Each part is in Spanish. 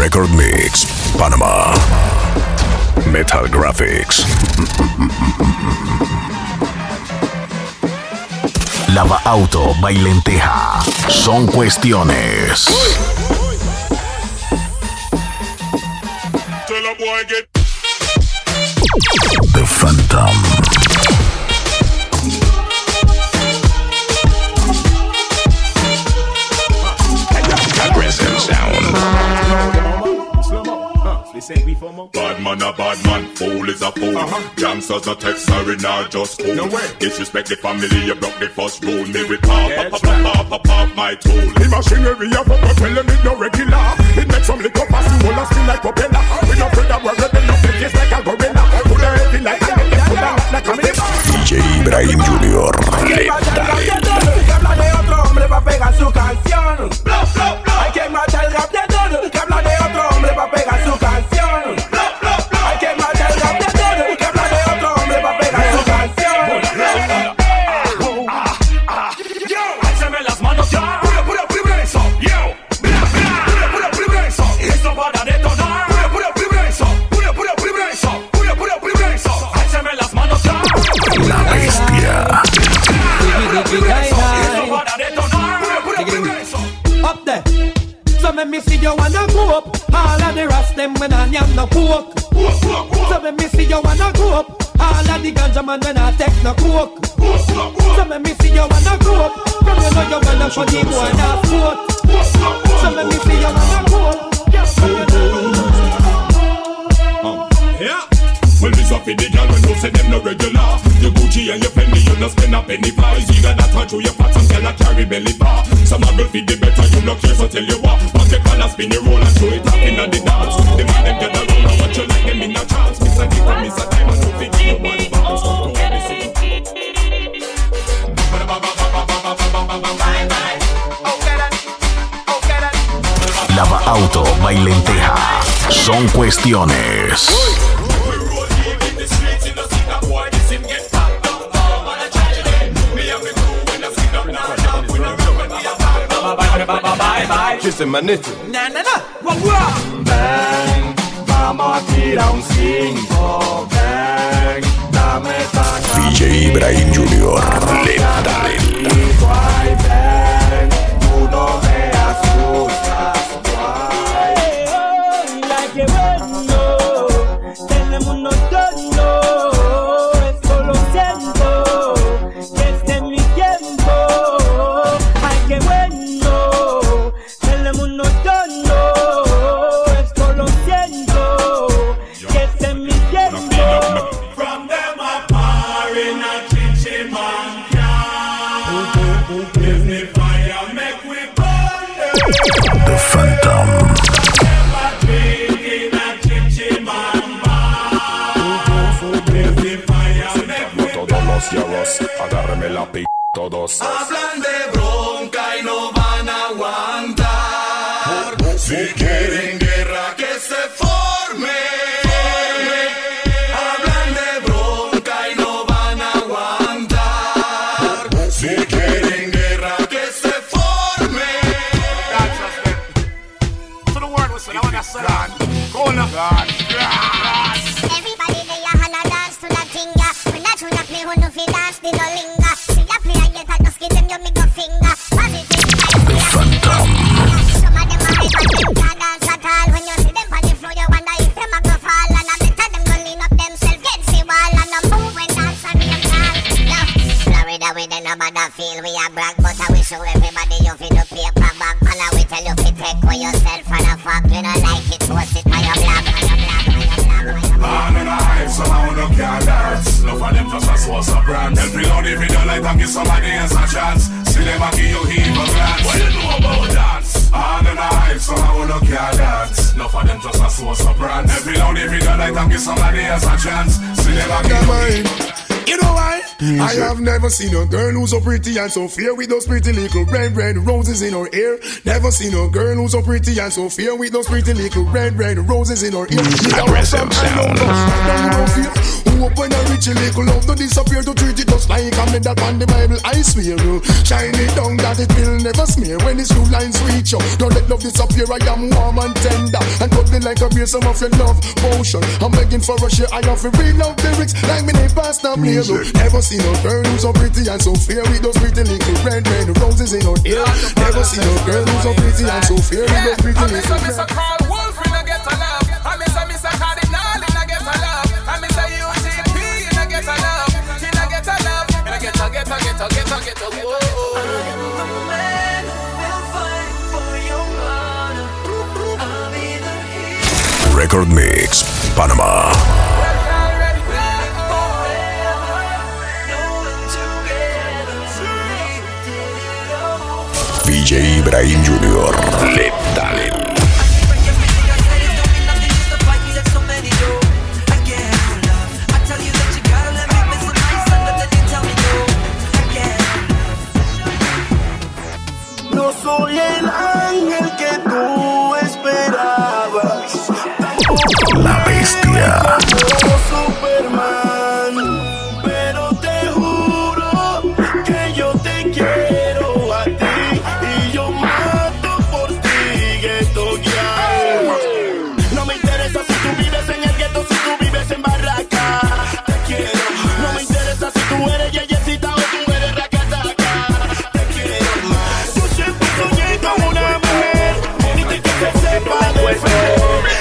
Record Mix, Panama. Metal Graphics. Lava Auto by Lenteja. Son cuestiones. The Phantom. Aggressive sound. Bad man a bad man, fool is a fool. Gangsters a text, sorry, not just cool. No way. Disrespect the family, you broke the first rule. Me with pop my tool. The machinery of a tell them it no regular. It makes some little pass, you will spin like propeller. We no afraid that we're rebel, no face like a gorilla. Put a heavy like a nigga, put a like a mirror. DJ Ibrahim Jr. Habla de otro hombre pa' pegar su canción. Hay que matar el rap de todo. Que habla de otro hombre pa' pegar su canción. Hay que matar el rap de todo. Que habla de otro hombre pa' pegar su canción. Échame las manos ya. Pura primero. Yo. Pura primero. Esto va a detonar. Pura primero. Pura primero. Échame las manos ya. La bestia. Up there. So let me see you wanna go up. All of the rest them when I am no coke. So let me see you wanna go up. All of the ganja man when I take no coke. So let me see you wanna go up. From you know you wanna put the boy in a sport. So let me see you wanna go up. Yeah. Well, this up in the girl when you say them no regular. Your Gucci and your Fendi, you no spend a penny for. You got that touch your fat and girl a carry belly bar. Some a girl feed the better, you no care, so tell you what. But the color spin your roll and show it up in the dance. The man them get around and watch you like them in a trance. Miss a dick and miss a time and don't think you one bounce. Don't let me see. Lava Auto by Lenteja. Son cuestiones. Kissing my nitty. Na. Wow. Bang, vamos a tirar un 5. Bang, dame esta DJ Ibrahim Jr. Lenta. guay. Bang, tú no me asustas, guay. La que bueno, tenemos unos tonos, esto lo siento, desde mi tiempo. Ay, qué bueno, tenemos unos tonos, esto lo siento, desde mi tiempo. From them a par in a chichi man can. Give me fire, make we burn them. The Phantom. Never drink in a chichi man bar. Give me fire, make we burn them. Todos los hierros, agárreme la p*** todos. Hablan de bronca y no van a aguantar. Si quieren guerra que se forme. Hablan de bronca y no van a aguantar. Si quieren guerra que se forme. To the word whistle, I wanna say God. Everybody they a hand a dance to that thing, yeah. When that tune a play, who no fi dance, they no linger. See ya play and get a just give them your middle finger. Positive The Phantom. some of them a hype and them can't dance at all. When you see them on the floor, you wonder if them a go fall. And I better them go lean up themselves, get the wall and no move when dance and name call. No, Florida we then no bother feel we a brag, but I we show everybody you fi do paper bag. And I we tell you fi take for yourself and a fuck. You don't like it, post it on your blog, on your blog, on your blog, on your blog. Man in a hype, somehow no care dance. Enough of them just a source of brand. Help me out if you don't like and give somebody else a chance. See them a give you heave a glance. What you know about dance? Man in a hype, somehow no care dance. Enough of them just a source of brand. Help me out if you don't like and give somebody else a chance. See them a give you heave. You know why? I have never seen a girl who's so pretty and so fair with those pretty little red roses in her hair. Never seen a girl who's so pretty and so fair with those pretty little red roses in her ear. Aggressive sound. Who hope when I reach a little love to disappear, to treat it just like a medal on the Bible. I swear you, shine it down that it will never smear. When these two lines reach you, don't let love disappear. I am warm and tender and cuddling like a beer. Some of your love potion, I'm begging for a share. I have to read love lyrics like me name Pastor Blair. Never seen a girl who's so pretty and so fair with those pretty little red roses in her ear. Never seen a girl who's so pretty and so fair with those pretty little red. I call Wolf in a get a love. I miss a Cardinal in a get a love. I miss a UGP in a get a love. In a get a love. In a get a whoa. I am the man who will fight for your honor. I'll be the hero. Record Mix, Panama. DJ Ibrahim Jr. Letal. No soy el ángel que tú esperabas. La bestia. Como Superman, pero te juro que yo te quiero a ti y yo mato por ti, ghetto girl. No me interesa si tú vives en el ghetto, si tú vives en Barraca. Te quiero. No me interesa si tú eres yeyecita o tú eres racataca. Te quiero más. Yo siempre soñé con una mujer bonita y que se sepa defender.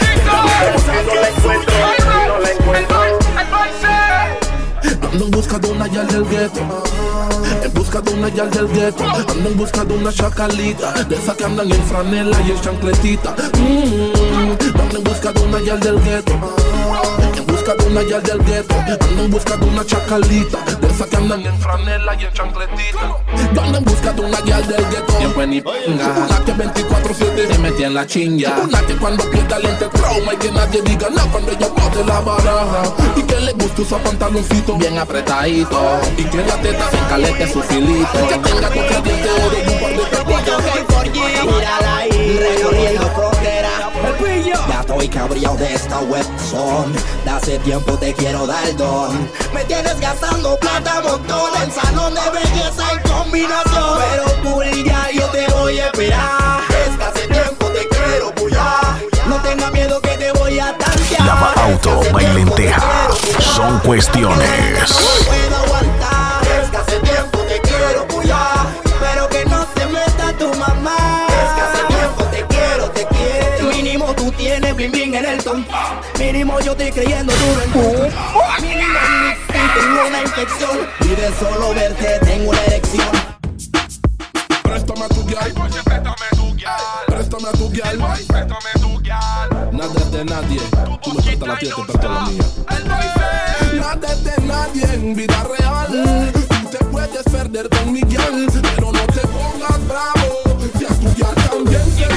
Ando en busca de una yal del gueto, en busca de una yal del gueto. Ando en busca de una chacalita, de esas que andan en franela y en chancletita. Ando en busca de una yal del gueto, en busca de una yal del gueto. Ando en busca de una chacalita, de esas que andan en franela y en chancletita. Yo ando en busca de una yal del gueto, bien buena y pinga, una que 24/7 se metía en la chinga. Una que cuando pierda lente trauma y que nadie diga nada cuando ella bote la baraja. Y que le guste usar pantaloncito bien apretadito y que la teta se calete su filito. Que tenga toque de oro y un par de tapoyos. Mírala ahí, recorriendo frontera. Ya estoy cabreado de esta webzone. De hace tiempo te quiero dar don. Me tienes gastando plata montón en salón de belleza y combinación. Pero tú ya yo te voy a esperar. Es que hace tiempo te quiero puyar. No tengas miedo que te voy a tantear. Lava Auto, Bailenteja, son cuestiones. No puedo aguantar. Es que hace tiempo te quiero puyar. Pero que no se meta tu mamá. Es que hace tiempo te quiero. Mínimo tú tienes bling bling en el ton. Mínimo yo estoy creyendo duro en tu. Mínimo tengo una infección. Y de solo verte tengo una erección. Préstame a tu guial, préstame a tu guial. Nada es de nadie, tú me prestas la tía, te presto la mía. Nada es de nadie en vida real. Tú te puedes perder con mi guial, pero no te pongas bravo. Si a tu guial también se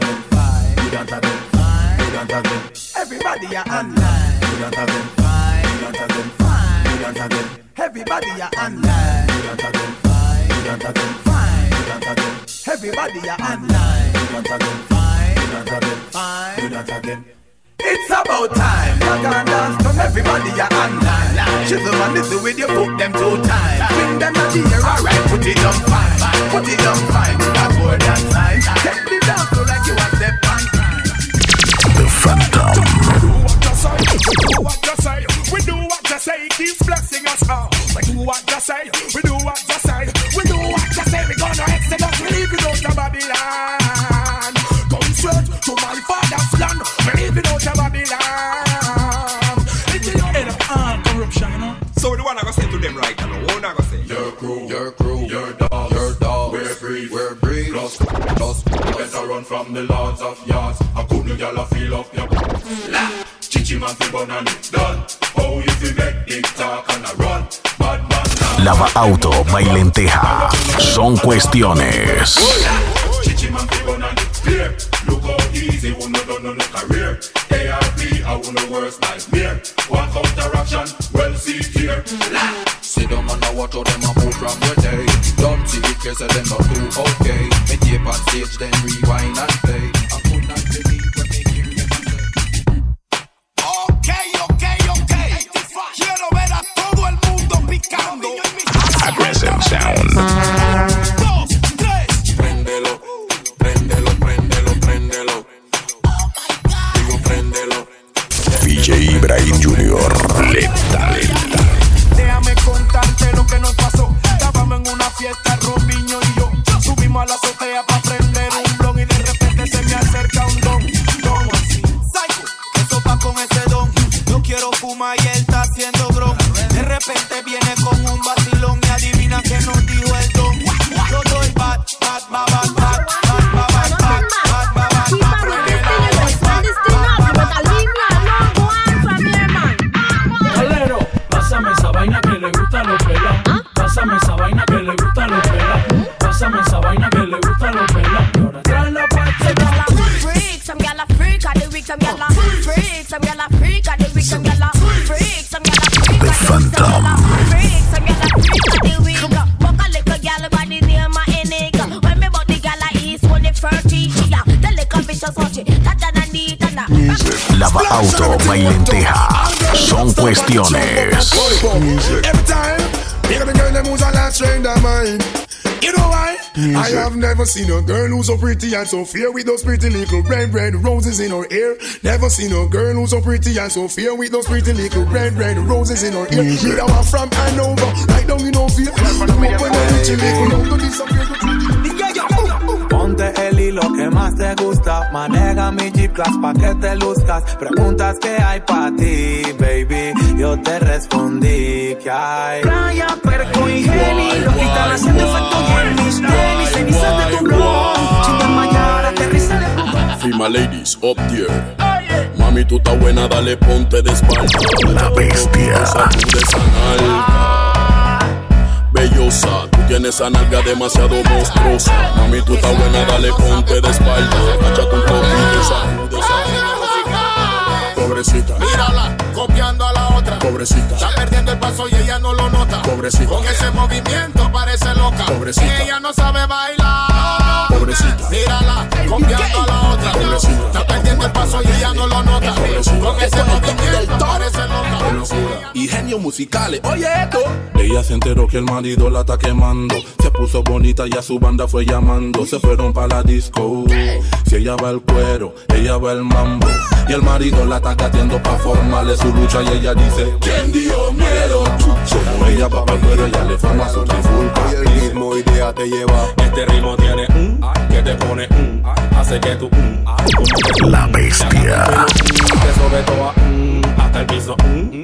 Everybody are online. Everybody are online. Everybody are online. It's about time. Rock and dance, come everybody are online. Chisel and little with you put them 2 times. Bring them to the air, alright, put it on fine. Put it on fine, that's more than time. Take the dance so like you are step on time. The Phantom. Do what you say, we do what you say, keeps blessing us all. We do what you say, we do what you say, we do what you say, we gonna excellence, we leave it out of Babylon. Come straight to my father's land, we leave it out of Babylon. It's the end of corruption, you know. So the one I gonna say to them right now, what I gonna say? your crew, your dog, we're breed, plus, better run from the lords of yards. I couldn't y'all feel up your Chichi man fi bun and it done. Oh, you fi make it talk and I run. Bad man. Lava Auto, Bailenteja, son cuestiones. Chichi man fi bun and it clear. Look how easy, who no done no career. ARP, I won the worst nightmare. One counteraction, well see here. Sit down and I watch how them a move from your day. Don't see it, case them not do okay. Me tape on stage, then rewind and play. I could not believe when they hear them say. Okay. Quiero ver some gyal a freak, some gyal a freak of the week, some gyal a freak, some gyal a freak. The Phantom. Freak, some gyal a freak of the week. Walk a little gyal by the name of Enig. When me bought the gyal a East, when the 30, the little vicious watch, that and neat and that. Lava Auto, Bailenteja, son cuestiones. Every time, you got a girl that moves a lot strain their mind. You know why? I have never seen a girl who's so pretty and so fair with those pretty little red roses in her hair. Never seen a girl who's so pretty and so fair with those pretty little red roses in her hair. Me that one from Hanover, right down in Ovia. When I reach a little London, disappear the pretty. Ponte el hilo que más te gusta, maneja mi G-Class pa' que te luzcas. Preguntas que hay pa' ti, baby, yo te respondí que hay. Playa, Perco y Geli, lo que están haciendo efecto en mis tenis, cenizas de tu blog, sin desmayar, aterriza de tu. Fima ladies, up there. Mami, tú estás buena, dale, ponte de espalda. La bestia. Sacude esa nalga. Bellosa, tú tienes esa nalga demasiado monstruosa. Mami, tú estás buena, dale, ponte de espalda. Agáchate un poquito, sacude esa nalga. Pobrecita, mírala, copiando a la otra. Pobrecita, está perdiendo el paso y ella no lo nota. Pobrecita, con ese movimiento parece loca. Pobrecita, ella no sabe bailar. Pobrecita, mírala, copiando a la otra. Pobrecita, está perdiendo el paso y ella no lo nota. Pobrecita, con ese movimiento parece loca. Y genios musicales, oye esto. Ella se enteró que el marido la está quemando. Se puso bonita y a su banda fue llamando. Se fueron pa' la disco. Si ella va al cuero, ella va al mambo. Y el marido la está cateando pa' formarle su lucha. Y ella dice, ¿quién dio miedo? Como ella va pa' el cuero, ella le forma su trifulca. Y el ritmo idea te lleva. Este ritmo tiene que te pone hace que tú La bestia. te sobre todo hasta el piso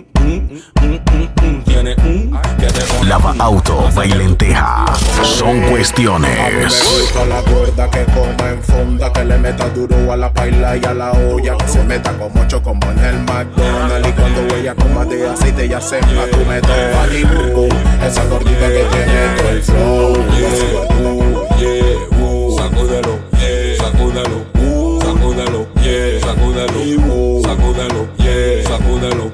tiene que te pone Lava Auto, Bailenteja, son Me cuestiones. gusta la gorda que coma en fonda, que le meta duro a la paila y a la olla, que se meta como chocombo en el McDonald's. Y cuando ella coma de aceite, ella se me tú me tomas. Esa gordita que tiene todo el flow. sacúdelo, sacúdelo, sacúdelo, sacúdelo, sacúdelo, sacúdelo,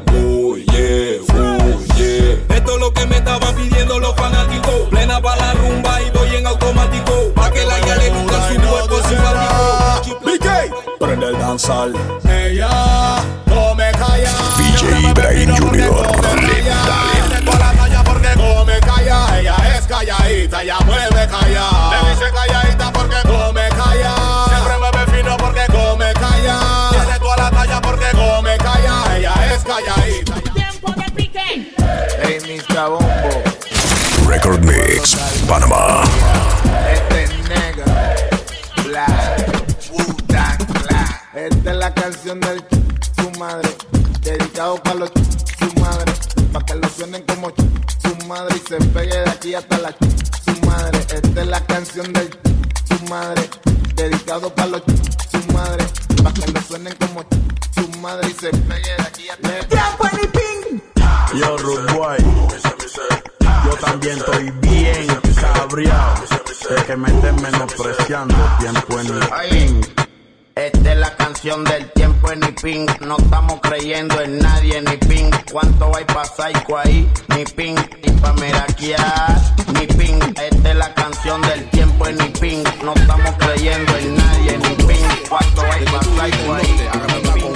esto es lo que me estaban pidiendo los fanáticos. Plena pa' la rumba y voy en automático, pa' que la ya le guste su cuerpo simpático. BK, prende el danzal. Ella come calla. DJ Ibrahim Junior. Dale con la talla porque come calla. Ella es calladita, ella mueve calla. Le dice calladita porque come calla. Siempre mueve fino porque come calla. Tiene toda la talla porque come calla. Ella es calladita. Hey, Mr. Bombo. Record Mix, Panamá. Este es negro. Black. Wu-Tang Black. Esta es la canción del su madre. Dedicado para los su madre. Pa' que lo suenen como su madre y se pegue de aquí hasta la su madre. Esta es la canción del su madre. Dedicado para los su madre. Pa' que lo suenen como su madre y se pegue de aquí hasta la Yo, Uruguay, yo también estoy bien cabreado de que me estén menospreciando tiempo en el ping. Esta es la canción del tiempo en el ping. No estamos creyendo en nadie ni ping. ¿Cuánto hay pa' psycho ahí? Ni ping. Ni pa' meraquear, ni ping. Esta es la canción del tiempo en el ping. No estamos creyendo en nadie ni ping. ¿Cuánto hay pa' psycho ahí? Ni ping.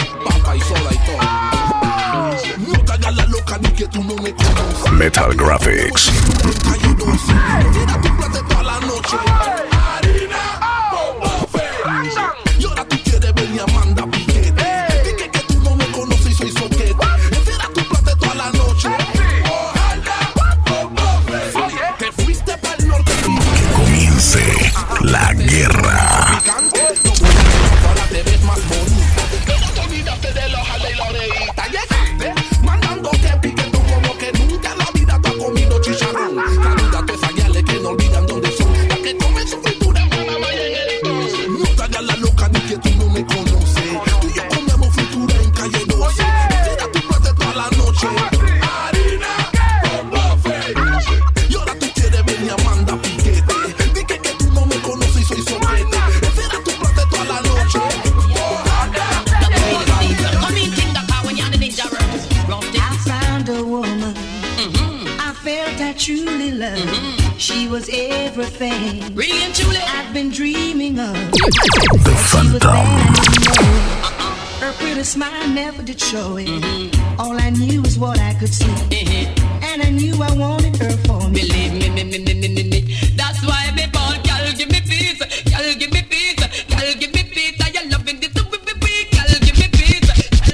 No te hagas la loca ni que tú no me conoces. Metal Graphics. Tira tu plata toda la noche. Harina, y ahora tú quieres ver mi Amanda Piquete. Dije que tú no me conoces y soy soquete. Tira tu plata toda la noche. Te fuiste para el norte. Que comience la guerra. Ahora te ves más bonita. Pero te olvidaste de los jale y la oreíta. Llegaste mandando que piquen tú como que nunca en la vida te has comido chicharrón. Saluda a tus aguiales que no olvidan dónde son. La que comen son everything. Really and truly, I've been dreaming of. The Phantom. Her pretty smile never did show it. All I knew was what I could see. And I knew I wanted her for me. Believe me. That's why me ball, girl, give me peace. Girl, give me peace. Girl, give me peace. I loving this. Girl, give me peace.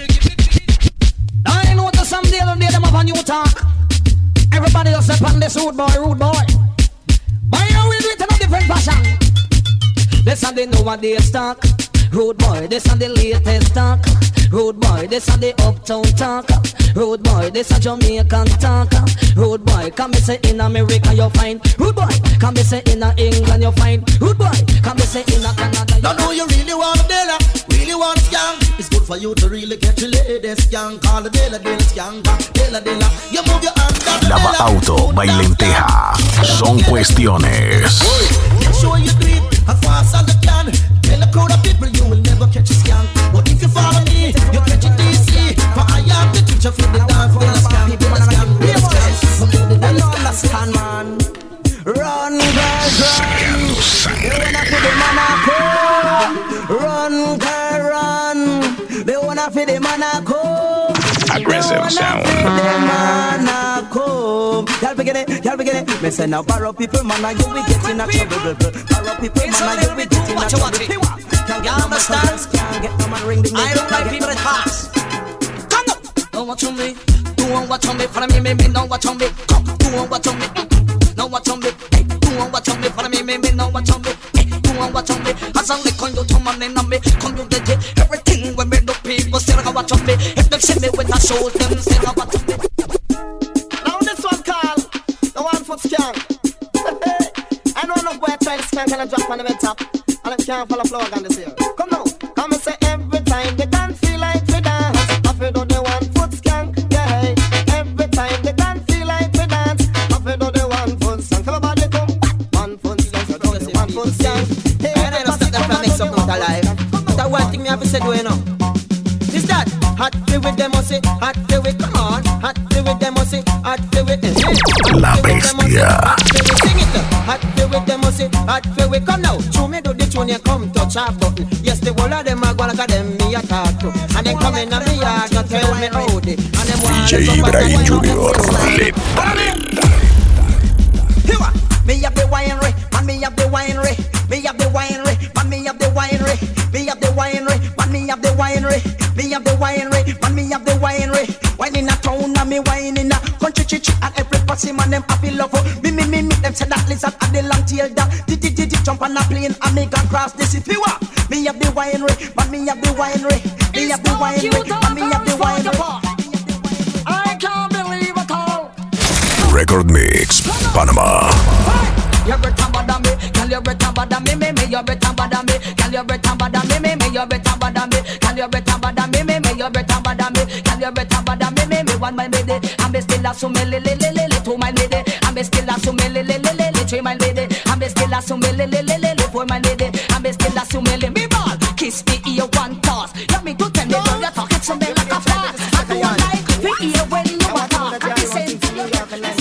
I know to some day them up on you talk. Everybody just up on this rude boy. But you will do it in a different fashion. This and they know what they stock. Rude boy, this and the latest talk. Rude boy, this and the uptown talk. Rude boy, this a Jamaican talk. Rude boy, come be say in America you find. Rude boy, come be say in England you find. Rude boy, come be say in Canada. Now know you really want a dealer, really want a scam. It's good for you to really get your lady scam. Call the dealer scam, dealer. You move your hand down. Lava Auto by Lenteja. Son cuestiones. Show you do it as fast as you can. Tell a crowd of people you will never catch a scam. But if you follow me, you catch it easy. For I am the teacher for the dance. For the scam, you understand, man. Run, girl, run. They wanna feed the man a come. Run, girl, run. They wanna feed the man a come. Aggressive sound. Y'all begin it. Me say now borrow people, man, you will get in a trouble. Borrow people, man, you will get in a trouble. You understand? I don't like people that pass. Come on. Don't watch on me. Don't watch on me. Follow me. Don't watch on me. Come. Don't watch on me. Don't watch on me. Don't watch on me. Follow me. Don't watch on me. Don't watch on me. As I look on you, to my name on me. Come you get it. Everything when me do people still gonna watch on me. If they see me with a show, them still gonna watch on me. Now this one called the 1 foot skank. I know enough boy try to skank and I drop on the bed top. And I can't follow flow on this here. Come now, come and say every time they can't feel like we dance. I feel do the 1 foot skank, yeah. Every time they can't feel like we dance. I feel do the 1 foot skank. Everybody come, 1 foot skank, so do the 1 foot skank. Hey, I don't stop them from mix up with the life. That one thing me have to say do you know. Is that hot feel with them must say, hot feel with, come on. Hot feel with them must say, hot feel with them. La Bestia. Sing it up. Hot feel with them must say, hot feel with, come now. Show me do the tune you come touch our button. Yes, the whole of them are gonna get them me a talk to. And then come in and me a go tell me how they. And them DJ Ibrahim Junior. Me have the winery, and me have the winery. Me have the winery, and me have the winery. Me have the winery, and me have the winery. Me have the winery, and me have the winery. Wine in a town, and me wine in a country, and every pussy man them happy love. Me, them say that lizard at the long tail that. Jump on a plane, and me can cross the city. Me have the winery, and me have the winery. Me have the winery, and me have the winery. I can't believe it all. Record Mix, Panama. You're better than me, girl. You're better than me, you're better than me, girl. You're better than me, you're better than me, girl. You're better than me, you're better than me, girl. You're better than me, one my lady. I'm still a so me le to my lady. I'm still a so me le to my lady. I'm still a so me le for my lady. I'm still a so me ball. Kiss me ear one toss. Let me to tell me when you talk it's so me like a flash. I don't like to hear when you talk. I listen to you.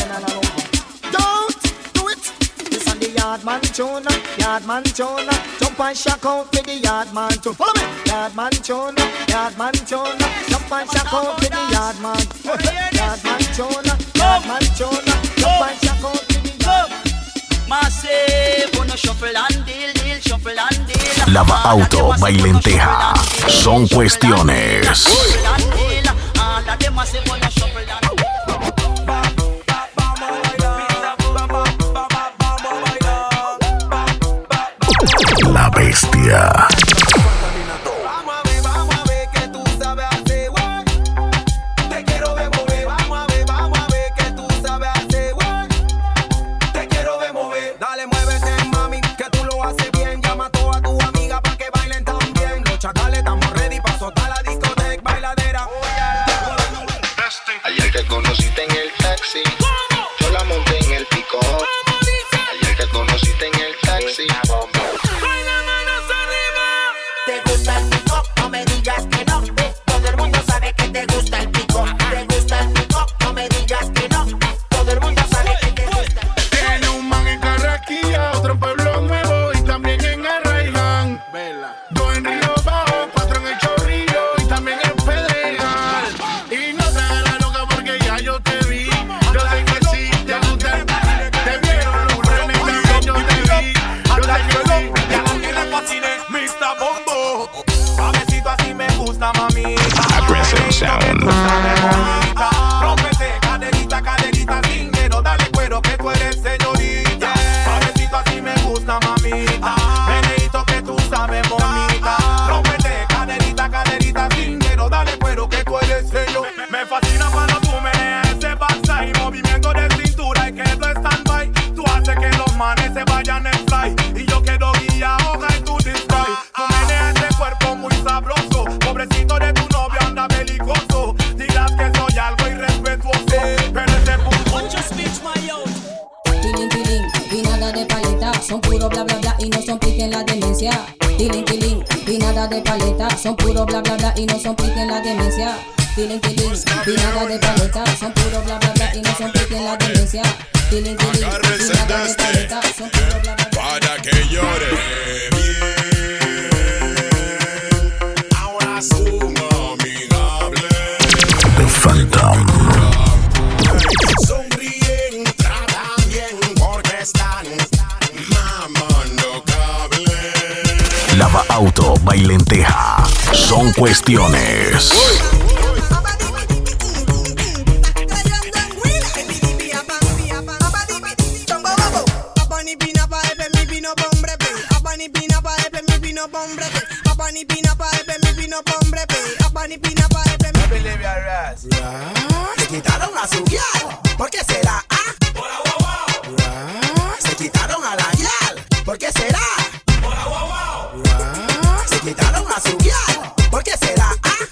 Yardman Jonah, jump and shock out with the Yardman too. Follow me. Yardman Jonah, jump and shock out with the Yardman. Yardman Jonah, jump and shock out with the Yardman. Massive, wanna shuffle and deal, shuffle and deal. Lava Auto by Lenteja. Son cuestiones. La Bestia. Vamos a ver que tú sabes hacer, güey. Te quiero ver mover. Vamos a ver que tú sabes hacer, güey. Te quiero ver mover. Dale, muévete, mami, que tú lo haces bien. Llama a toda tu amiga pa' que bailen también. Los chacales estamos ready pa' soltar la discoteca bailadera. Sound. Rómpete, caderita, caderita, dinero, dale cuero que tú eres señorita. Suavecito así me gusta, mamita. Meneito que tú sabes, bonita. Rómpete, caderita, caderita, dinero, dale cuero que tú eres señor. Me fascina cuando tú meneas ese backside, movimiento de cintura y quedo stand-by. Tú haces que los manes se vayan en fly y yo quedo guiado en tu display. Tú meneas ese cuerpo muy sabroso, pobrecito de tu novio anda belicoso. Dirás que soy algo irrespetuoso, pero ese punto. Tiling, tiling, y nada de paleta, son puro bla bla bla y no son pique en la demencia. Tiling, tiling, y nada de paleta, son puro bla bla bla y no son pique en la demencia. Tiling, tiling, y nada de paleta, son puro bla bla bla y no son pique en la demencia. Tiling, tiling, y nada de paleta, son puro bla bla bla. Para que llore bien. Ahora son amigables. The Phantom. Sonríen, tratan bien porque están mamando cable. Lava auto, bailenteja. Son cuestiones. Se quitaron a su guial, ¿por qué será? Se quitaron a la guial, ¿por qué será? Se quitaron a su guial, ¿por qué será?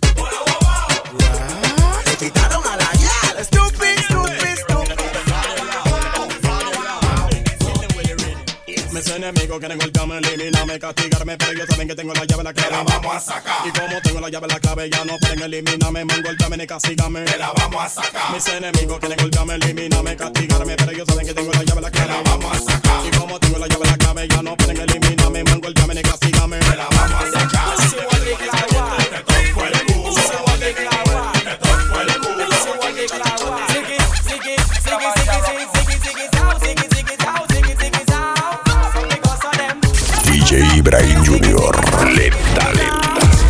Se quitaron a la guial, stupid, stupid, stupid. Mis enemigos quieren golpearme, eliminarme, castigarme, pero ellos saben que tengo la llave, la clave. La vamos a sacar. Y como tengo la llave, la clave, ya no pueden eliminarme, man, golpearme ni castigarme. La vamos a sacar. Mis enemigos quieren golpearme, eliminarme, castigarme, pero ellos saben que tengo la llave, la clave. La vamos a sacar. Y como tengo la llave, la clave, ya no pueden eliminarme, man, golpearme ni castigarme. La vamos a sacar. DJ Ibrahim Jr. Lenta, lenta.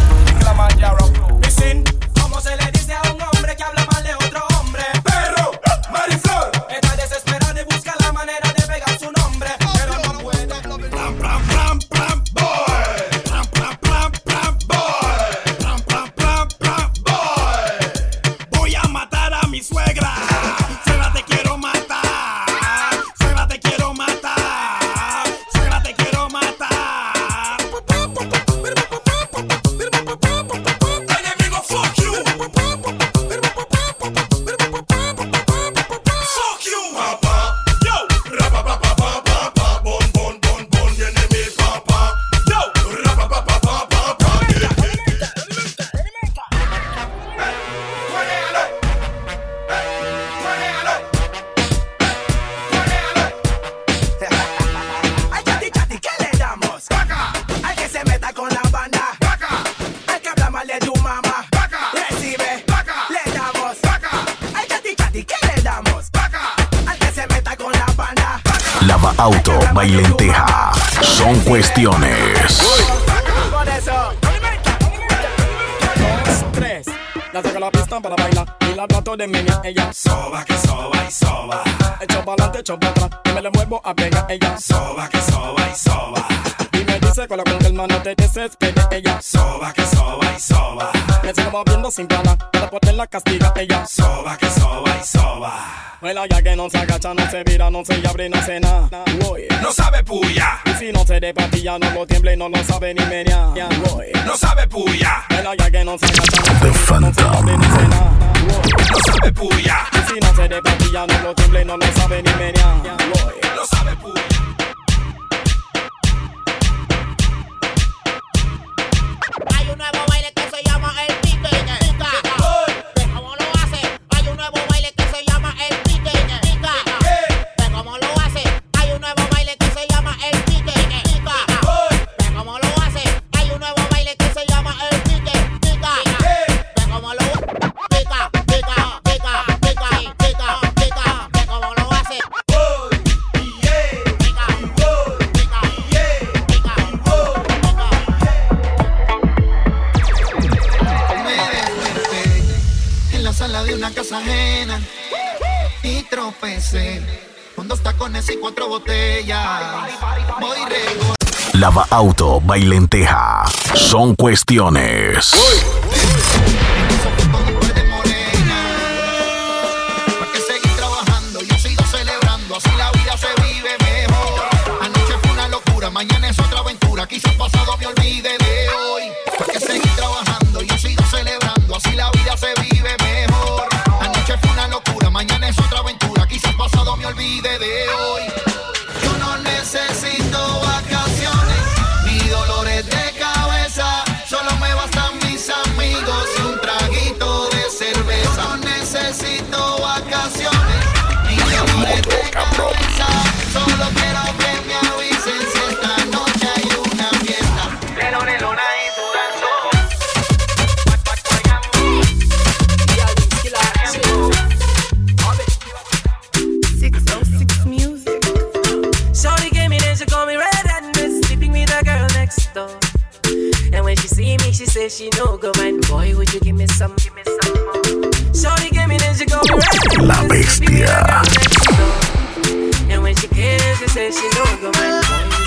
¿Cómo se le dice a un hombre que habla mal de otro hombre? Perro, mariflor. Está desesperado y busca la manera de pegar su nombre, pero no puede. Plam, plam, plam, plam, boy. Plam, plam, plam, plam, boy. Plam, plam, plam, plam, boy. Voy a matar a mi suegra. Suegra, te quiero matar. Suegra, te quiero matar. Suegra, te quiero matar. Enemigo, fuck you. Fuck you, papá. Yo, rapa, pa, pa, pa, pa, pa, bon, bon, bon, bon, viene mi papá. Yo, rapa, pa, pa, pa, pa, pa, Ay, chati, chati, ¿qué le damos? Al que se meta con la banda, al que habla mal de tu mamá, recibe, le damos. Ay, chati, chati, ¿qué le damos? Al que se meta con la banda. Lava auto, bailenteja. Son cuestiones. Por eso. 2, 3. La saco la pista para bailar y la trato de menear ella. soba, que soba y soba. Echo para adelante, echo para atrás y me le vuelvo a pegar ella. Soba, que soba y soba. Y me dice con el calma, no te desesperes ella. Soba, que soba y soba. Me sigo moviendo sin parar para poder la castiga ella. Soba, que soba y soba. Vuela ya que no se agacha, no se vira, no se abre, no se nada. No sabe puya. Y si no se de patilla, no lo tiembla y no lo sabe ni menear. No sabe puya. Vuela ya que no se agacha, The no se Phantom. abre, no se nada. No sabe puya. Y si no se de patilla, no lo tiembla y no lo sabe ni menear. No sabe puya. Hay un nuevo baile que se llama el pique. ¿Cómo lo hace? Hay un nuevo baile que se llama el pique. ¿Cómo lo hace? Hay un nuevo baile que se llama el pique. ¿Cómo lo hace? Hay un nuevo baile que se llama el pique. ¿Cómo lo pica, pica, pica, pica, pica, pica? ¿Cómo lo hace? casa ajena y tropecé con 2 tacones y 4 botellas. Voy recordando. Lava Auto, Bailenteja. Son cuestiones. Mañana es otra aventura, quizás pasado me olvide de hoy. Porque seguir trabajando, yo sigo celebrando, así la vida se vive mejor. Anoche fue una locura, mañana es otra aventura, quizás pasado me olvide de hoy. Yo no necesito vacaciones, ni dolores de cabeza, solo me bastan mis amigos y un traguito de cerveza. No necesito vacaciones, ni dolores de cabeza, solo quiero que me avisen si esta noche hay una fiesta. Lelona y sudando. 606 music. Shorty came in and she called me red-handed, sleeping with a girl next door. And when she see me, she says she no go mind. Boy, would you give me some more? Shorty came in and she called me red-handed, La Bestia. and when she cares, she says she no go mind. Boy, would you give me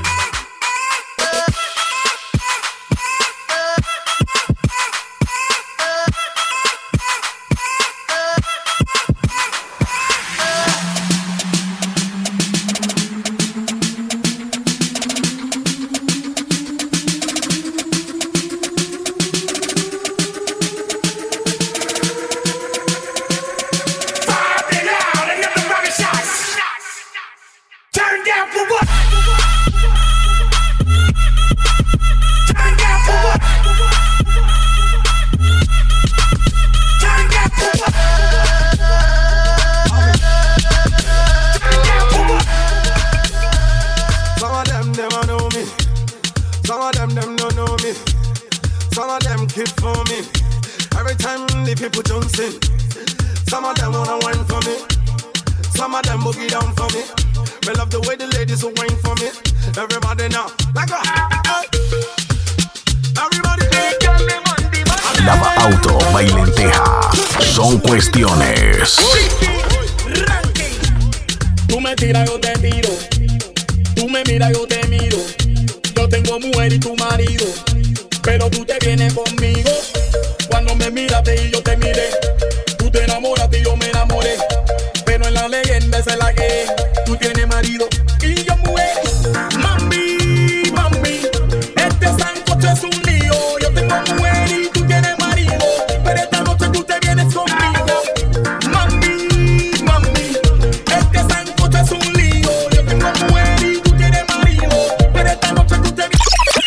Turn down for what? Some of them never know me. Some of them don't know me. Some of them keep for me. Every time the people jumps in. Some of them wanna whine for me. Some of them boogie down for me. Me love the way the ladies will whine for me. Everybody now, like a everybody. Lava Auto, Bailenteja. Son cuestiones. Tú me tiras, yo te tiro. Tú me miras, yo te miro. Yo tengo mujer y tu marido, pero tú te vienes conmigo. Cuando me miraste y yo te miré, tú te enamoraste y yo me enamoré. Pero en la leyenda esa es la que es. Tú tienes marido y yo mujer. Mami, mami, este sancocho es un lío. Yo tengo mujer y tú tienes marido, pero esta noche tú te vienes conmigo. Mami, mami, este sancocho es un lío. Yo tengo mujer y tú tienes marido, pero esta noche tú te vienes.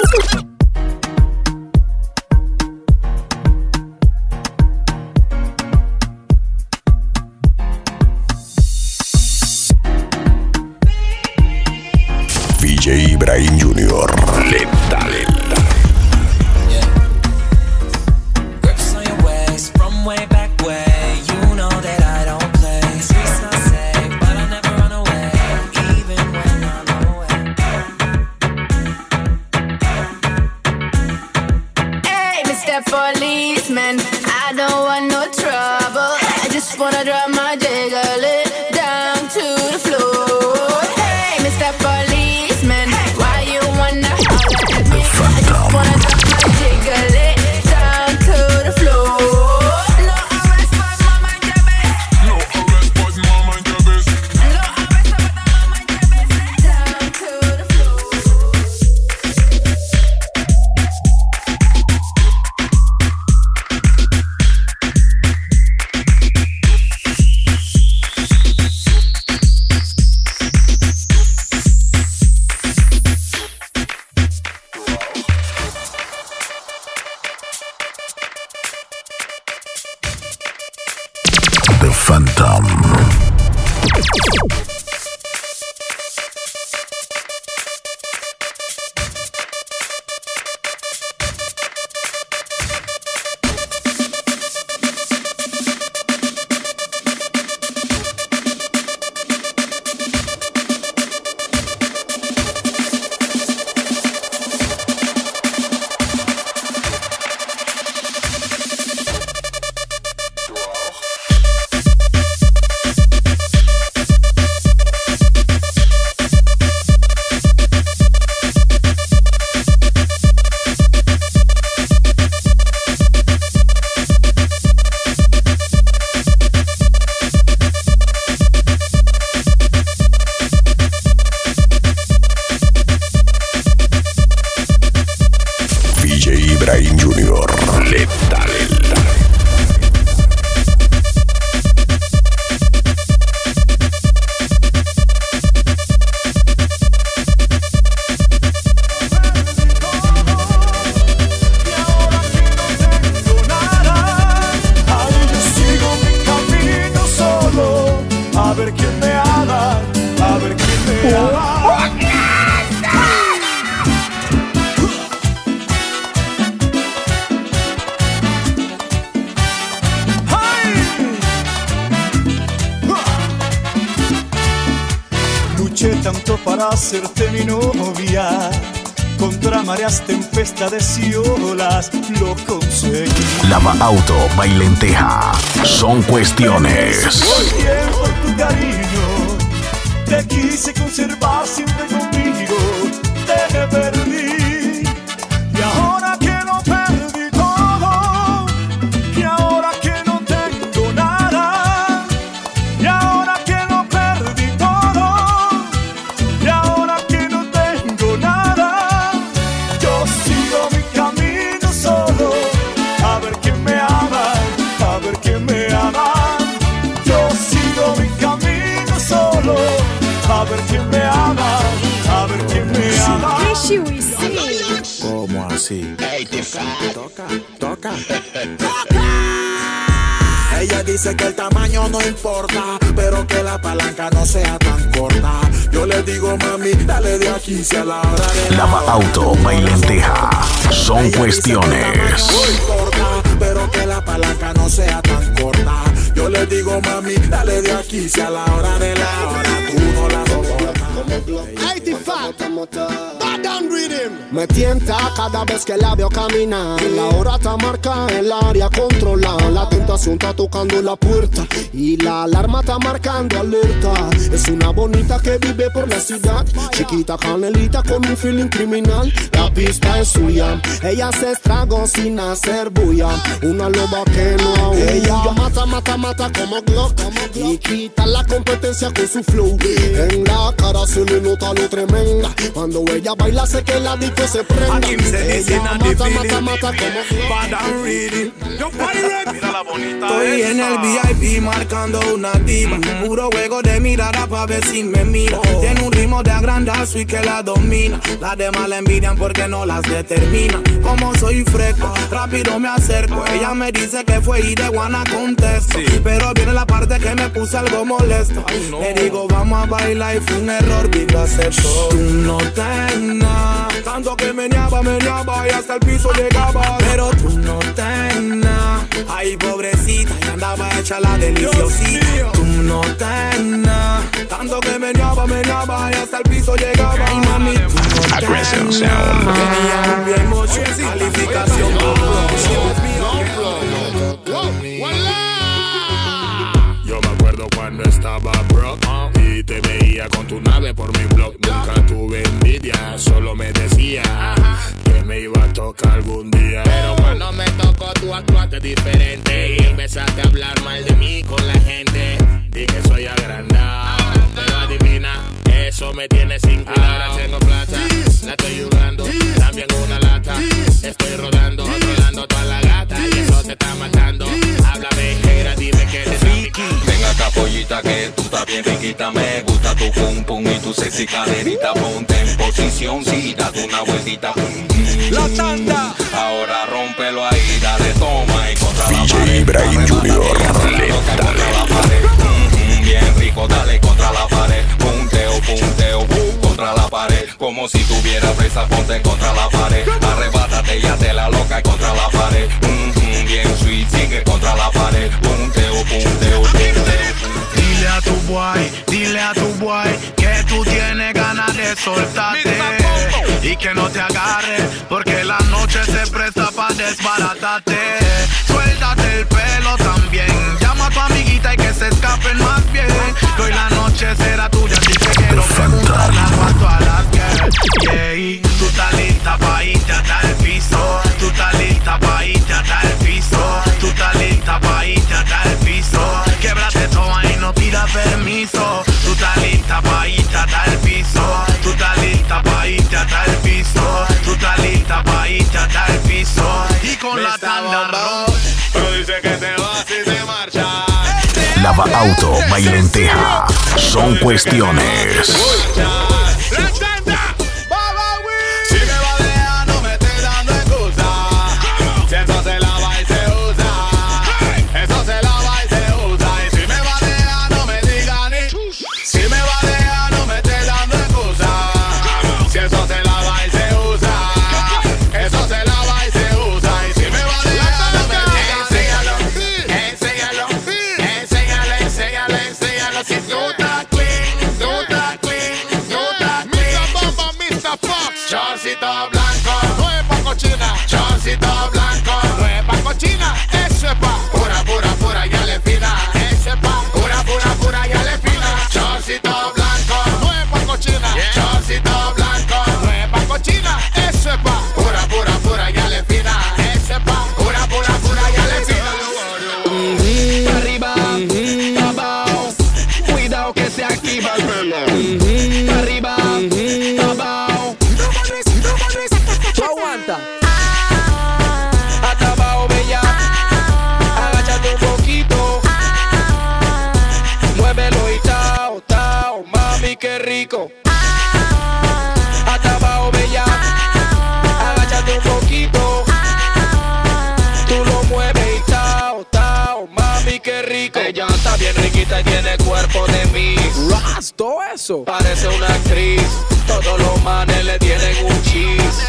VJ Ibrahim Jr. Lenta, lenta. Grips on your waist from way back way. You know that I don't play. Streets not safe, but I never run away, even when I'm away. Hey, Mr. Policeman, I don't want no trouble. I just wanna drop my jiggle it down to the floor. Hey, Mr. Policeman, why you wanna holler at me? I just wanna drop my jiggle it down to the floor. No arrest, but mama en llaves. No arrest, but mama en llaves. No arrest, but mama en llaves. Down to the floor. The Phantom. A ver quién me ama, a ver quién me ama. Luché tanto para hacerte mi novia, contra mareas, tempestades y olas, lo conseguí. Lava auto, bailenteja, son cuestiones. Muy bien por tu cariño, te quise conservar siempre conmigo, te perdí. Y ahora que lo perdí todo, y ahora que no tengo nada, y ahora que lo perdí todo, y ahora que no tengo nada, yo sigo mi camino solo, a ver quién me ama, a ver quién me ama. Yo sigo mi camino solo, a ver quién me ama, a ver quién me ama. ¿Cómo así? Hey, toca. Ella dice que el tamaño no importa, pero que la palanca no sea tan corta. Yo le digo, mami, dale de aquí si a la hora de Lava auto, bailenteja, son cuestiones. No importa, pero que la palanca no sea tan corta. Yo le digo, mami, dale de aquí si a la hora de la hora tú no la soportas. Me tienta cada vez que la veo caminar. La hora está marcada, el área controlada. La tentación está tocando la puerta y la alarma está marcando alerta. Es una bonita que vive por la ciudad, chiquita canelita con un feeling criminal. La pista es suya, ella se estragó sin hacer bulla. Una loba que no aúlla. Ella mata como Glock y quita la competencia con su flow. En la cara se le nota lo tremenda. Cuando ella baila sé que la disco se prenda. Ella mata como Bad and reading. Mira la bonita. Estoy en el VIP marcando una diva. Puro juego de mirada pa' ver si me mira. Tiene un ritmo de agrandazo y que la domina. Las demás la envidian porque no las determina. Como soy fresco, rápido me acerco. Ella me dice que fue y de guana contesto. Pero viene la parte que me puse algo molesto. Le digo vamos a bailar y fue un error, vi lo acepto. Tú no tengas tanto que meneaba y hasta el piso llegaba. Pero tú no tengas, ay pobrecita, y andaba hecha la deliciosita. Tú no tengas tanto que meneaba y hasta el piso llegaba. Ay mami, tú no tengas. Tenía un bien mucho calificación. Yo me acuerdo cuando estaba broke y te veía con tu nave por mi blog. Nunca tuve envidia, solo me decía que me iba a tocar algún día. Pero cuando me tocó tú actuaste diferente y empezaste a hablar mal de mí con la gente. Di que soy agrandado, pero adivina, eso me tiene sin cuidado. Ahora tengo plata, la estoy jugando, también una lata. Estoy rodando toda la gata y eso te está matando. Háblame, negra, dime que te Ricky. Venga acá, pollita, que tú estás bien riquita. Me gusta tu pum pum y tu sexy caderita. Ponte en posición, sí, date una vueltita. La tanda. Ahora rómpelo ahí, dale toma y contra la pared. Ibrahim Junior, Bien rico, dale contra la pared. Punteo, contra la pared. Como si tuviera presa, ponte contra la pared. Arrebátate y hazte la loca y contra la pared. Bien sweet, sigue contra la pared. Punteo. Dile a tu boy que tú tienes ganas de soltarte y que no te agarre porque la noche se presta pa' desbaratarte. Suéltate el pelo también, llama a tu amiguita y que se escapen más bien. Que hoy la noche será tuya, así que quiero preguntarle a todas las girls. Yeah, tú estás lista pa' irte hasta el piso. Tú estás lista pa' irte hasta el piso. Tú estás lista pa' irte hasta el piso. Québrate toda y no pida permiso. Tú estás lista pa' irte hasta el piso. Tú estás lista pa' irte hasta el piso. Tú estás lista pa' irte hasta el piso. Y con la tanda bomba. Pero dice que te vas y te marchas. Lava auto, baile en teja. Son cuestiones. Si me va a dejar, no me estés dando excusa. Si eso se lava y se usa, eso se lava y se usa. Y si me va a dejar, no me diga ni. Si me va a dejar, no me estés dando excusa. Si eso se lava y se usa, eso se lava y se usa. Y si me va a dejar, no me diga ni. Enséñalo, enséñalo, enséñalo, enséñalo. Si tú estás clean, tú estás clean, tú estás clean. Mr. Fox, chorcito blanco, no es pa' cochina. Chorcito blanco, no es pa' cochina. Eso es pa' pura, pura, pura, ya le fina. Eso es pa' pura, pura, pura, ya le fina. Chorcito blanco, no es pa' cochina. Chorcito blanco, no es pa' cochina. Eso es pa' pura, pura, pura, ya le fina. Eso es pa' pura, pura, pura, ya le fina. Arriba, abajo, cuidado que se activa el reloj. Arriba, abajo, tú aguanta. Hasta abajo, bella, agáchate un poquito. Muévelo y tao, tao, mami, qué rico. Hasta abajo, bella, agáchate un poquito. Tú lo mueves y tao, tao, mami, qué rico. Ella está bien riquita y tiene cuerpo de Miss. Ras, todo eso. Parece una actriz. Todos los manes le tienen un cheese.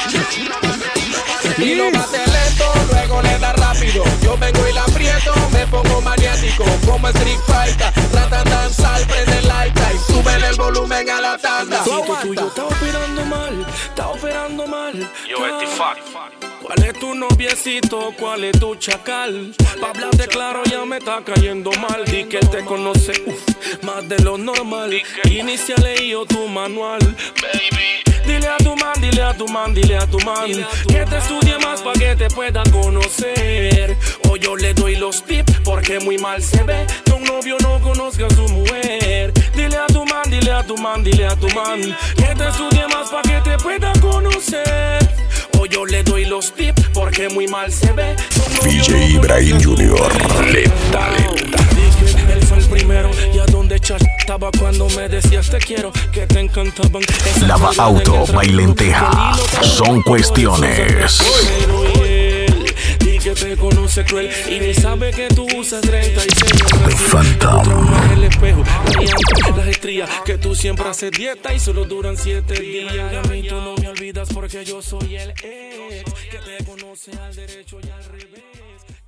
Y lo bate lento, luego le da rápido. Yo vengo y la aprieto, me pongo maniático. Como Street Fighter, tratan de danzar, prende el light y súbele el volumen a la tanda. Tú tuyo está operando mal, está operando mal. Yo, fuck. ¿Cuál es tu noviecito? ¿Cuál es tu chacal? Pa' hablarte claro ya me está cayendo mal. Di que él te conoce, más de lo normal. Iniciale yo tu manual, baby. Dile a tu man, dile a tu man, dile a tu man que te estudie más pa' que te pueda conocer. O yo le doy los tips porque muy mal se ve que un novio no conozca a su mujer. Dile a tu man, dile a tu man, dile a tu man que te estudie más pa' que te pueda conocer. O yo le doy los tips porque muy mal se ve que un novio DJ Ibrahim Jr. Lenta, lenta. Él fue el primero y a donde estaba cuando me decías te quiero, que te encantaban. Lava auto, baile en teja. Son cuestiones. Y que te conoce cruel y ni sabe que tú usas 36. The Phantom. El espejo, las estrías, que tú siempre haces dieta y solo duran 7 días. A mí tú no me olvidas porque yo soy el ex que te conoce al derecho y al revés.